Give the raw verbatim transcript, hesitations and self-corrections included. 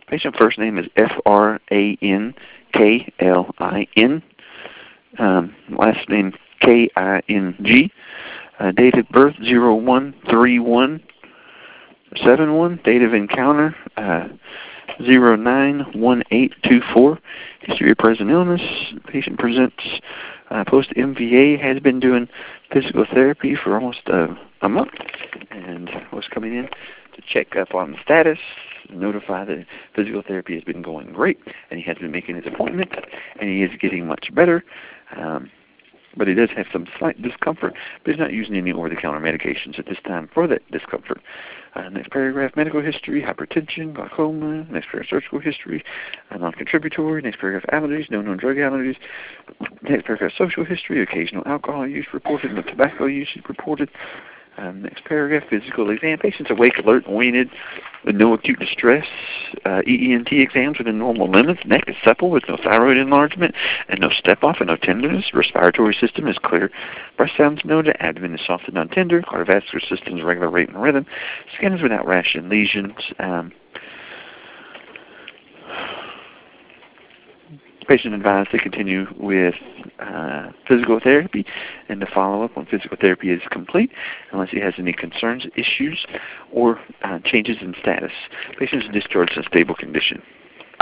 Patient first name is F R A N K L I N. Um, last name K I N G. Uh, date of birth zero one three one seven one. Date of encounter uh, zero nine one eight two four. History of present illness. Patient presents uh, post-M V A, has been doing physical therapy for almost uh, a month, and was coming in to check up on the status, notify that physical therapy has been going great, and he has been making his appointment, and he is getting much better. Um, but he does have some slight discomfort, but he's not using any over-the-counter medications at this time for that discomfort. Uh, next paragraph, medical history, hypertension, glaucoma. Next paragraph, surgical history, uh, non-contributory. Next paragraph, allergies, no known drug allergies. Next paragraph, social history, occasional alcohol use reported, no tobacco usage reported. Um, next paragraph, physical exam. Patients awake, alert, oriented, with no acute distress. Uh, E E N T exams within normal limits. Neck is supple with no thyroid enlargement and no step-off and no tenderness. Respiratory system is clear. Breast sounds noted. Abdomen is soft and non-tender. Cardiovascular system is regular rate and rhythm. Skin is without rash and lesions. Um, patient advised to continue with uh, physical therapy and to follow up when physical therapy is complete unless he has any concerns, issues, or uh, changes in status. Patient is discharged in stable condition.